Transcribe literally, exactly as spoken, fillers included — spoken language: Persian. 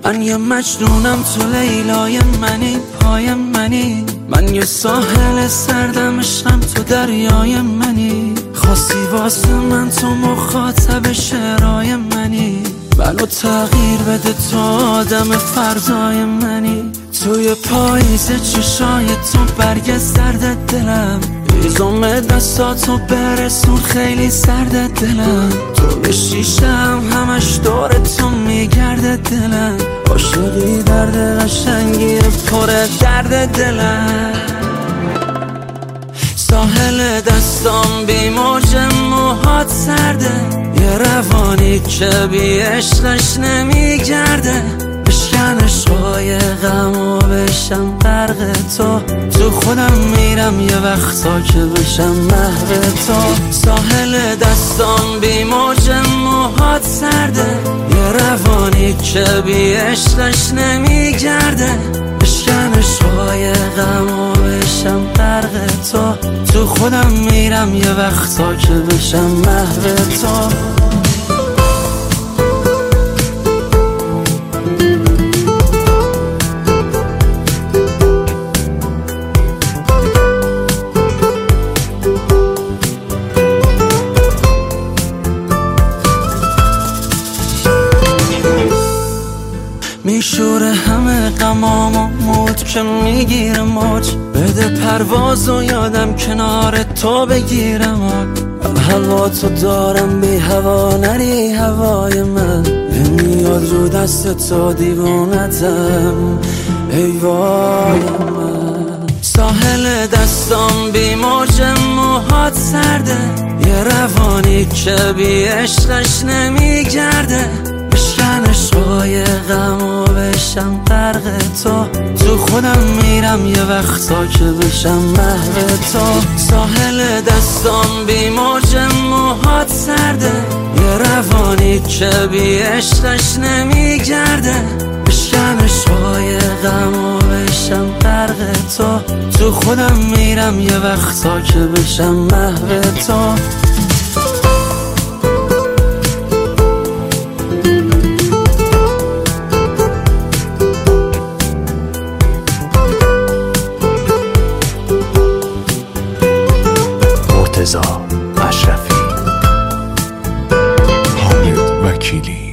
من یه مجنونم تو لیلای منی، پای منی. من یه ساحل سردم، عشقم تو دریای منی. خواستی واسه من تو مخاطب شعرهای منی. منو تغییر بده تو آدم فردای منی. توی پاییز چشای تو برگ زرد دلم، هیزم دستاتو برسون خیلی سرد دلم. تو به شیشم همش دور تو میگرده دلم. عاشقی درد قشنگی پر درد دلم. ساحل دستام بی موج موهات سرده، یه روانی که بی عشقش نمیگرده. بشکن عشقای غم و بشم غرق تو. تو خودم میرم یه وقتا که بشم محو تو. ساحل دستام بی موج موهات سرده، یه روانی که بی عشقش نمیگرده. بشکن عشقای غم و بشم غرق تو. تو خودم میرم یه وقتا که بشم محو تو. میشوره همه غمام و موت که میگیره موج. بده پرواز و یادم کنار تو بگیرم. من هوا تو دارم بی هوا نری هوای من. نمیاد رو دست تو دیوانتم ای وای من. ساحل دستام بی موج موهات سرده، یه روانی که بی عشقش نمیگرده. بشکن عشقای غم و بشم غرق تو. تو خودم میرم یه وقتا که بشم محو تو. ساحل دستام بی موج موهات سرده، یه روانی که بی عشقش نمیگرده. بشکن عشقای غم و بشم غرق تو. تو خودم میرم یه وقتا که بشم محو تو. مرتضی اشرفی، حامد وکیلی.